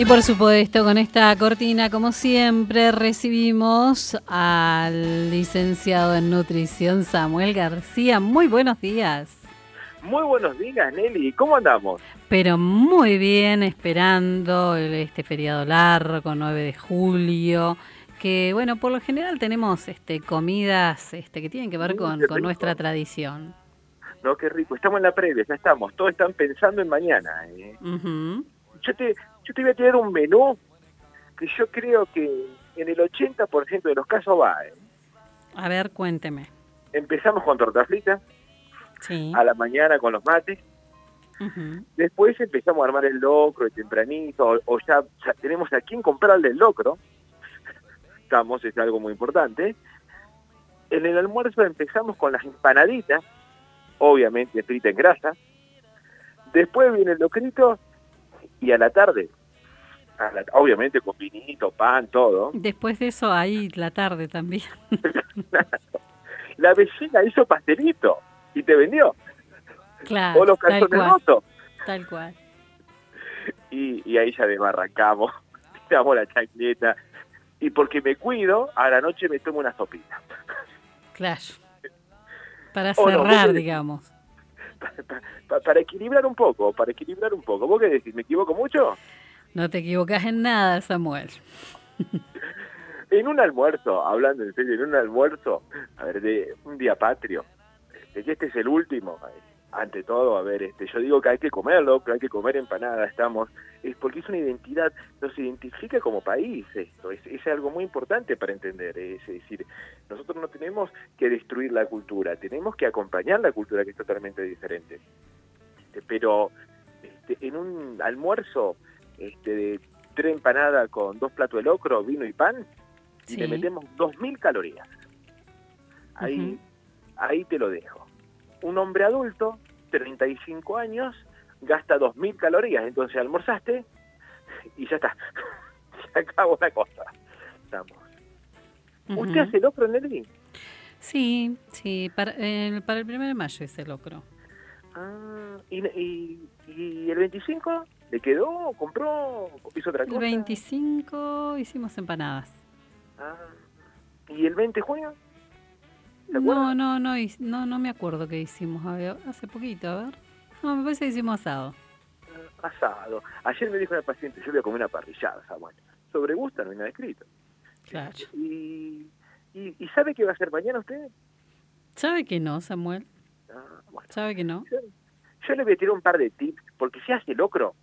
Y por supuesto, con esta cortina, como siempre, recibimos al licenciado en nutrición Samuel García. Muy buenos días. Muy buenos días, Nelly. ¿Cómo andamos? Pero muy bien, esperando este feriado largo, 9 de julio, que bueno, por lo general tenemos comidas que tienen que ver con nuestra tradición. No, qué rico. Estamos en la previa, ya estamos. Todos están pensando en mañana. Uh-huh. Yo te voy a tirar un menú que yo creo que en el 80% de los casos va. A ver, cuénteme. Empezamos con torta frita, sí, a la mañana con los mates. Uh-huh. Después empezamos a armar el locro de tempranito, o ya tenemos a quién comprarle el locro. Es algo muy importante. En el almuerzo empezamos con las empanaditas, obviamente frita en grasa. Después viene el locrito y a la tarde, obviamente con vinito, pan, todo. Después de eso, ahí la tarde también. La vecina hizo pastelito y te vendió. Claro, o los calzones rotos. Tal cual. Y ahí ya desbarrancamos, tiramos la chancleta. Y porque me cuido, a la noche me tomo una sopita. Claro. Para cerrar, digamos. Para equilibrar un poco, ¿Vos qué decís? ¿Me equivoco mucho? No te equivocas en nada, Samuel. En un almuerzo, hablando en serio, a ver, de un día patrio, que este es el último, ante todo, a ver, yo digo que hay que comerlo, que hay que comer empanada, es porque es una identidad, nos identifica como país esto, es algo muy importante para entender, es decir, nosotros no tenemos que destruir la cultura, tenemos que acompañar la cultura que es totalmente diferente, pero en un almuerzo de 3 empanadas con 2 platos de locro, vino y pan, y le metemos 2000 calorías. Ahí te lo dejo. Un hombre adulto, 35 años, gasta 2000 calorías. Entonces almorzaste y ya está. Se acabó la cosa. Estamos. ¿Usted hace locro, Nelly? Sí, para el 1 de mayo hice locro. ¿Y el 25? ¿Le quedó? ¿Compró? ¿Hizo otra cosa? El 25 hicimos empanadas. ¿Y el 20 de junio? No me acuerdo qué hicimos. A ver, hace poquito, a ver. No, me parece que hicimos asado. Asado. Ayer me dijo una paciente, yo voy a comer una parrillada, Samuel. Sobre gusto no hay nada escrito. Claro. ¿Y sabe qué va a hacer mañana usted? ¿Sabe que no, Samuel? Bueno. ¿Sabe que no? Yo le voy a tirar un par de tips, porque se hace locro,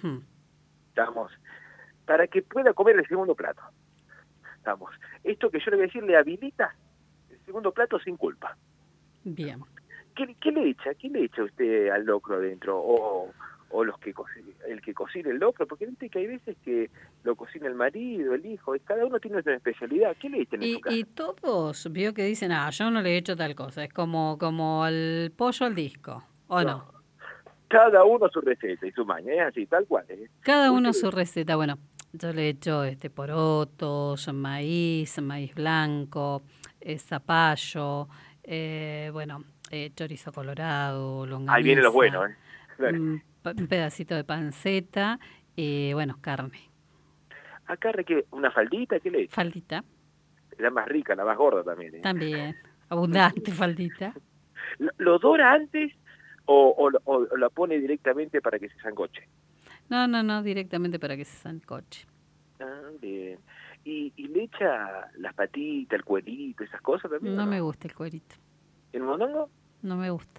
para que pueda comer el segundo plato. Esto que yo le voy a decir le habilita el segundo plato sin culpa. Bien. ¿Qué le echa? ¿Qué le echa usted al locro adentro? O el que cocina el locro, porque viste que hay veces que lo cocina el marido, el hijo, cada uno tiene una especialidad. ¿Qué le echan en su casa? Y todos vio que dicen, yo no le he hecho tal cosa, es como el pollo al disco, ¿o no? Cada uno su receta y su maña, es así, tal cual. Cada uno su receta, bueno, yo le he hecho porotos, maíz blanco, zapallo, chorizo colorado, longaniza. Ahí viene lo bueno, Un pedacito de panceta y, carne. ¿Acá requiere una faldita? ¿Qué le echa? Faldita. La más rica, la más gorda también. También, abundante faldita. ¿Lo dora antes o la pone directamente para que se sancoche? No, directamente para que se sancoche. Bien. ¿Y le echa las patitas, el cuerito, esas cosas también? No me gusta el cuerito. ¿El mondongo? No me gusta.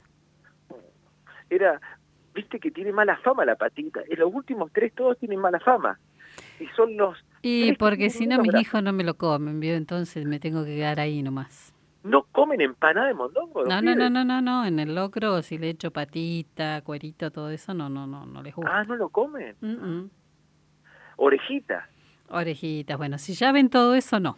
Viste que tiene mala fama la patita. En los últimos 3 todos tienen mala fama. Y son los... Y porque si no mis hijos no me lo comen, ¿vio? Entonces me tengo que quedar ahí nomás. ¿No comen empanada de mondongo? No. En el locro, si le echo patita, cuerito, todo eso, no les gusta. ¿No lo comen? Orejita. Orejitas, bueno, si ya ven todo eso, no.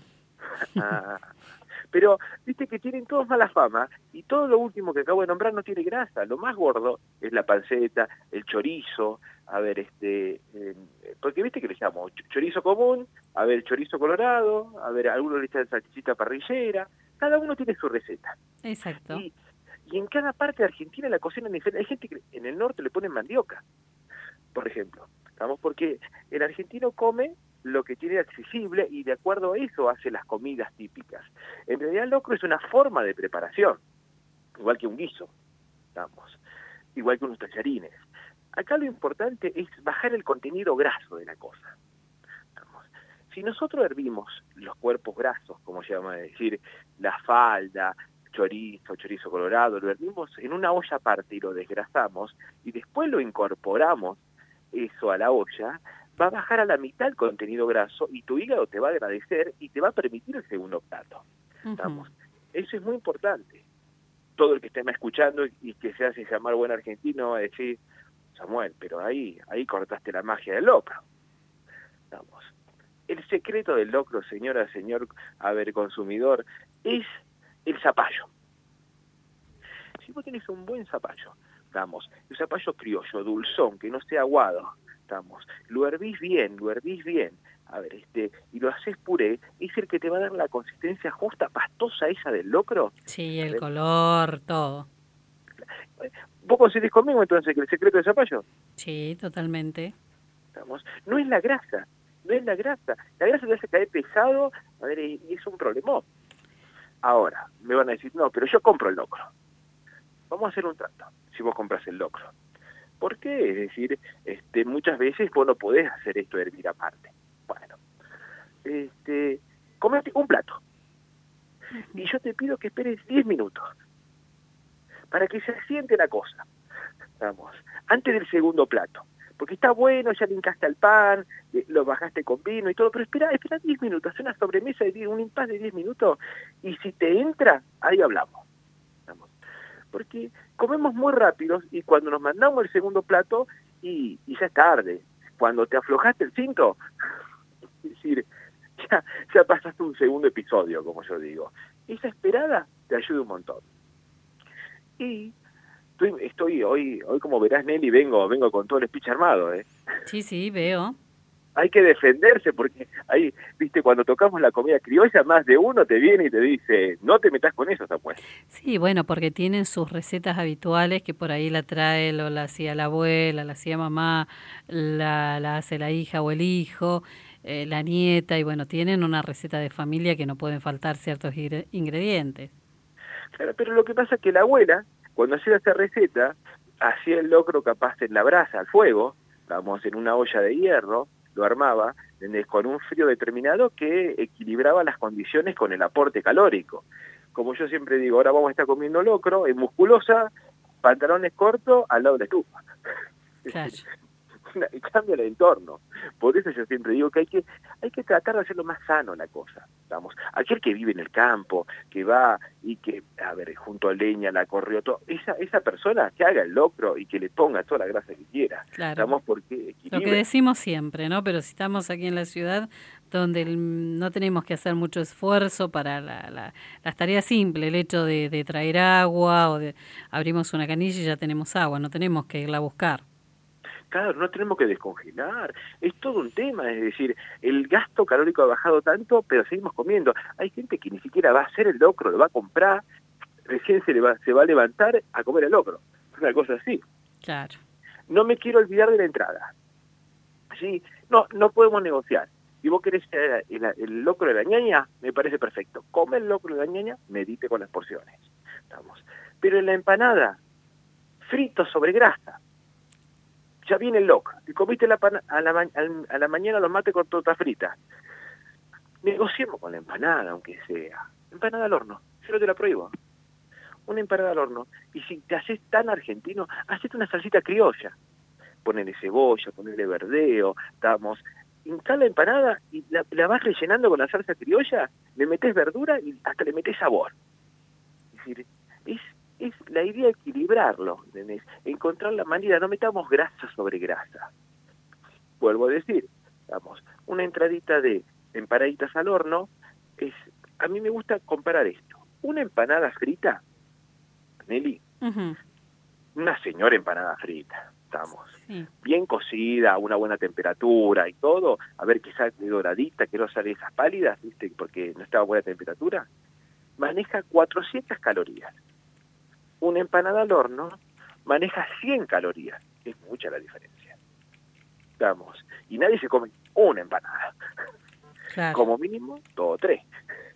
Pero viste que tienen todos mala fama y todo lo último que acabo de nombrar no tiene grasa. Lo más gordo es la panceta, el chorizo, porque viste que le llamo chorizo común, chorizo colorado, algunos le echan salchichita parrillera, cada uno tiene su receta. Exacto. Y en cada parte de Argentina la cocina es diferente. Hay gente que en el norte le ponen mandioca, por ejemplo. ¿Estamos? Porque el argentino come lo que tiene accesible y de acuerdo a eso hace las comidas típicas. En realidad el locro es una forma de preparación, igual que un guiso, ¿estamos? Igual que unos tallarines. Acá lo importante es bajar el contenido graso de la cosa. ¿Estamos? Si nosotros hervimos los cuerpos grasos, como se llama decir, la falda, chorizo colorado, lo hervimos en una olla aparte y lo desgrasamos y después lo incorporamos eso a la olla, va a bajar a la mitad el contenido graso y tu hígado te va a agradecer y te va a permitir el segundo plato. ¿Estamos? Eso es muy importante. Todo el que esté escuchando y que se hace llamar buen argentino va a decir, Samuel, pero ahí cortaste la magia del locro. ¿Estamos? El secreto del locro, señor, consumidor, es el zapallo. Si vos tenés un buen zapallo, el zapallo criollo, dulzón, que no sea aguado, lo hervís bien, y lo haces puré, es el que te va a dar la consistencia justa, pastosa esa del locro. Sí, el color, todo. ¿Vos coincidís conmigo entonces que el secreto del zapallo? Sí, totalmente. No es la grasa, la grasa te hace caer pesado, y es un problemón. Ahora, me van a decir, no, pero yo compro el locro. Vamos a hacer un trato, si vos compras el locro. ¿Por qué? Es decir, muchas veces vos no podés hacer esto de hervir aparte. Bueno, comete un plato. Y yo te pido que esperes 10 minutos para que se asiente la cosa. Antes del segundo plato. Porque está bueno, ya le hincaste al pan, lo bajaste con vino y todo, pero espera 10 minutos, haz una sobremesa de un impas de 10 minutos, y si te entra, ahí hablamos. Porque comemos muy rápido y cuando nos mandamos el segundo plato, y ya es tarde. Cuando te aflojaste el cinto, es decir, ya pasaste un segundo episodio, como yo digo. Esa esperada te ayuda un montón. Y estoy hoy como verás, Nelly, vengo con todo el speech armado, ¿eh? Sí, veo. Hay que defenderse porque ahí, viste, cuando tocamos la comida criolla, más de uno te viene y te dice, no te metas con eso, Samuel. Sí, bueno, porque tienen sus recetas habituales que por ahí la trae, o la hacía la abuela, la hacía mamá, la hace la hija o el hijo, la nieta, y bueno, tienen una receta de familia que no pueden faltar ciertos ingredientes. Claro, pero lo que pasa es que la abuela, cuando hacía esta receta, hacía el locro capaz en la brasa, al fuego, en una olla de hierro, lo armaba con un frío determinado que equilibraba las condiciones con el aporte calórico. Como yo siempre digo, ahora vamos a estar comiendo locro, es musculosa, pantalones cortos, al lado de la estufa. Claro. Cambia el entorno. Por eso yo siempre digo que hay que tratar de hacerlo más sano la cosa. Aquel que vive en el campo, que va y que, junto a leña, la corrió todo, esa persona que haga el locro y que le ponga toda la grasa que quiera. Claro. Porque lo que decimos siempre, ¿no? Pero si estamos aquí en la ciudad, donde no tenemos que hacer mucho esfuerzo para las tareas simples, el hecho de traer agua o de abrimos una canilla y ya tenemos agua, no tenemos que irla a buscar. Claro, no tenemos que descongelar, es todo un tema, es decir, el gasto calórico ha bajado tanto, pero seguimos comiendo. Hay gente que ni siquiera va a hacer el locro, lo va a comprar, recién se va a levantar a comer el locro, una cosa así. Claro. No me quiero olvidar de la entrada. ¿Sí? No podemos negociar. Si vos querés el locro de la ñaña, me parece perfecto. Come el locro de la ñaña, medite con las porciones. Pero en la empanada, frito sobre grasa. Ya viene el locro. Y comiste a la mañana los mates con torta frita. Negociemos con la empanada, aunque sea. Empanada al horno. Yo no te la prohíbo. Una empanada al horno. Y si te haces tan argentino, hacete una salsita criolla. Ponele cebolla, ponele verdeo, hincá la empanada y la vas rellenando con la salsa criolla, le metés verdura y hasta le metés sabor. Es decir, es la idea de equilibrarlo, ¿entendés? Encontrar la manera, no metamos grasa sobre grasa. Vuelvo a decir, una entradita de empanaditas al horno, a mí me gusta comparar esto. Una empanada frita, Nelly, una señora empanada frita, sí. Bien cocida, una buena temperatura y todo, a ver que sale doradita, que no sale esas pálidas, ¿viste? Porque no estaba a buena temperatura, maneja 400 calorías. Una empanada al horno maneja 100 calorías, es mucha la diferencia. estamos, y nadie se come una empanada. Claro. Como mínimo, 2 o 3.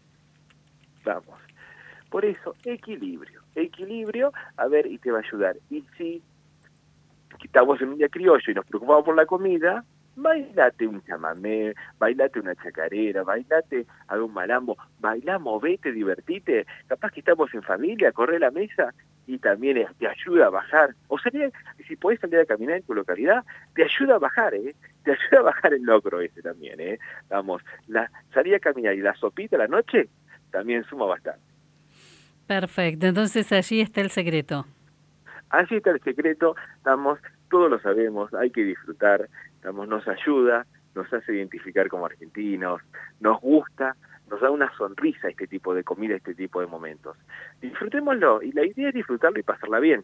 Vamos. Por eso, equilibrio, a ver, y te va a ayudar. Y si estamos en un día criollo y nos preocupamos por la comida, bailate un chamamé, bailate una chacarera, bailate algún malambo, bailá, movete, divertite, capaz que estamos en familia, corre la mesa y también te ayuda a bajar, o salir, si podés salir a caminar en tu localidad, te ayuda a bajar, te ayuda a bajar el locro ese también, vamos, salir a caminar y la sopita a la noche también suma bastante. Perfecto, entonces allí está el secreto. Allí está el secreto, todos lo sabemos, hay que disfrutar, nos ayuda, nos hace identificar como argentinos, nos gusta, nos da una sonrisa este tipo de comida, este tipo de momentos. Disfrutémoslo, y la idea es disfrutarlo y pasarla bien,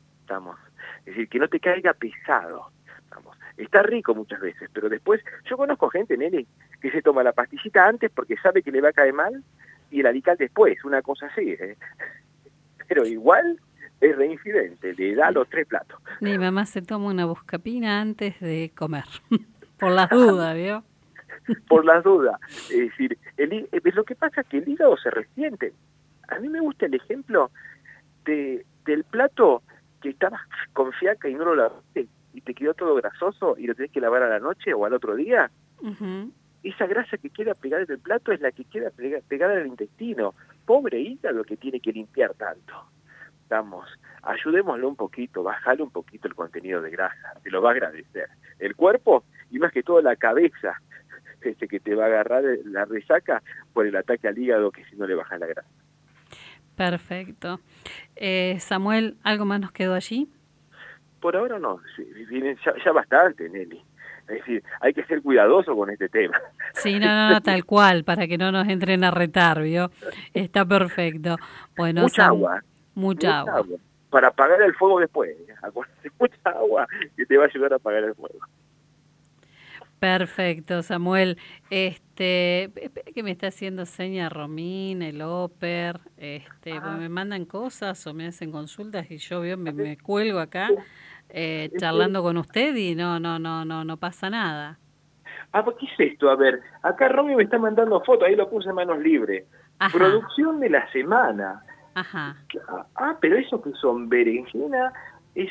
es decir, que no te caiga pesado, está rico muchas veces, pero después, yo conozco gente, Nelly, que se toma la pastillita antes porque sabe que le va a caer mal, y el alical después, una cosa así, pero igual es reincidente, le da los 3 platos. Mi mamá se toma una buscapina antes de comer, por las dudas, ¿vio? Por las dudas. Es decir, lo que pasa es que el hígado se resiente. A mí me gusta el ejemplo del plato que estabas con fiaca y no lo lavaste y te quedó todo grasoso y lo tenés que lavar a la noche o al otro día. Uh-huh. Esa grasa que queda pegada en el plato es la que queda pegada en el intestino. Pobre hígado que tiene que limpiar tanto. Ayudémoslo un poquito, bajale un poquito el contenido de grasa, te lo va a agradecer. El cuerpo, y más que todo la cabeza, que te va a agarrar la resaca por el ataque al hígado, que si no le bajas la grasa. Perfecto. Samuel, ¿algo más nos quedó allí? Por ahora no, vienen ya bastante, Nelly. Es decir, hay que ser cuidadoso con este tema. Sí, no, tal cual, para que no nos entren a retar, ¿vio? Está perfecto. Bueno, Mucha agua. Mucha agua. Para apagar el fuego después. Acuérdate, mucha agua que te va a ayudar a apagar el fuego. Perfecto, Samuel. Espera que me está haciendo seña Romín, el Oper, pues me mandan cosas o me hacen consultas y yo me cuelgo acá charlando con usted y no pasa nada. ¿Qué es esto? A ver, acá Romy me está mandando fotos, ahí lo puse en manos libres. Ajá. Producción de la semana. Ajá. Pero eso que son berenjena es...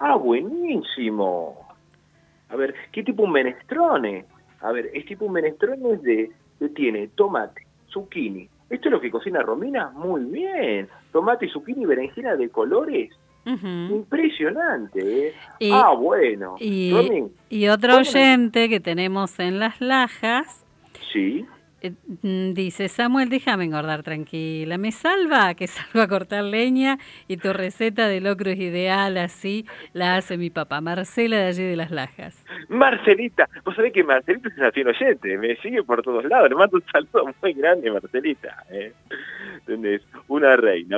buenísimo. A ver, ¿qué tipo un menestrone? A ver, es tipo un menestrone que tiene tomate, zucchini. ¿Esto es lo que cocina Romina? Muy bien. Tomate, zucchini y berenjena de colores. Uh-huh. Impresionante, bueno. Y otro oyente que tenemos en Las Lajas. Sí. Dice, Samuel, déjame engordar tranquila, me salva que salgo a cortar leña y tu receta de locro es ideal, así la hace mi papá, Marcela de allí de Las Lajas. Marcelita, vos sabés que Marcelita es una fiel oyente, me sigue por todos lados, le mando un saludo muy grande, Marcelita, ¿entendés? Una reina.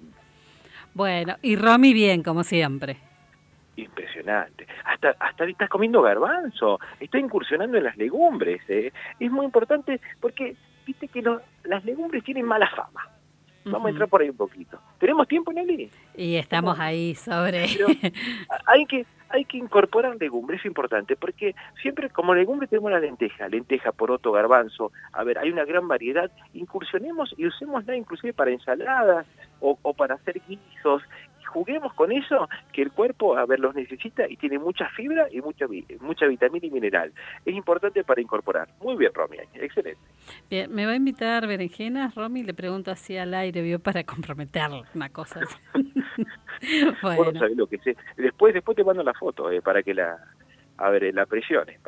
Bueno, y Romy bien, como siempre. Impresionante. Hasta estás comiendo garbanzo, está incursionando en las legumbres. Es muy importante porque viste que las legumbres tienen mala fama. Vamos a entrar por ahí un poquito. ¿Tenemos tiempo, Nelly? Y estamos ahí sobre... Pero hay que incorporar legumbres, es importante, porque siempre como legumbre tenemos la lenteja, poroto, garbanzo. A ver, hay una gran variedad. Incursionemos y usémosla inclusive para ensaladas o para hacer guisos. Juguemos con eso, que el cuerpo, los necesita y tiene mucha fibra y mucha vitamina y mineral. Es importante para incorporar. Muy bien, Romy, excelente. Bien, ¿me va a invitar berenjenas, Romy? Le pregunto así al aire, ¿vio? Para comprometerla, una cosa así. Bueno. Vos no sabés lo que sé. Después te mando la foto, para que la presione,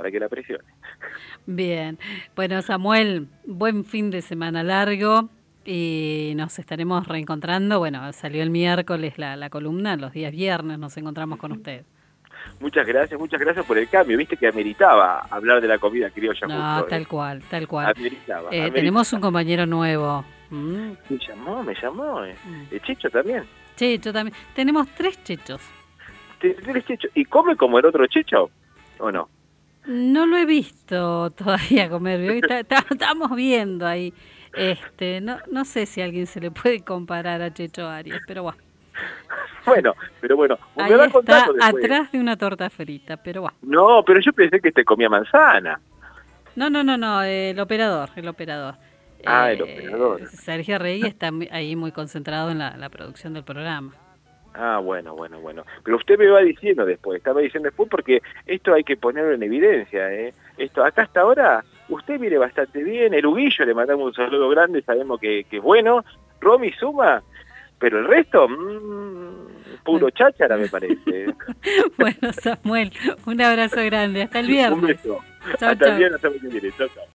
Bien. Bueno, Samuel, buen fin de semana largo. Y nos estaremos reencontrando. Bueno, salió el miércoles la columna, los días viernes nos encontramos con usted. Muchas gracias por el cambio. Viste que ameritaba hablar de la comida criolla. No, justo, tal cual. Ameritaba. Tenemos un compañero nuevo. Me llamó. Checho también. Checho también. Tenemos 3 chechos. 3 chechos. ¿Y come como el otro checho o no? No lo he visto todavía comer. Estamos viendo ahí. No sé si a alguien se le puede comparar a Checho Arias, pero bueno. Bueno, pero bueno, Ahí me va está, contando después. atrás de una torta frita, pero bueno. No, pero yo pensé que te comía manzana. No, el operador, el operador. Ah, el operador. Sergio Rey está ahí muy concentrado en la producción del programa. Ah, bueno. Pero usted me va diciendo después, estaba diciendo después porque esto hay que ponerlo en evidencia, ¿eh? Esto, acá hasta ahora, usted mire bastante bien, el Huguillo le mandamos un saludo grande, sabemos que es bueno, Romy suma, pero el resto, puro cháchara me parece. Bueno, Samuel, un abrazo grande, hasta el viernes. Un beso. Chau, Hasta el chau. viernes, hasta el que viene. Chau, chau.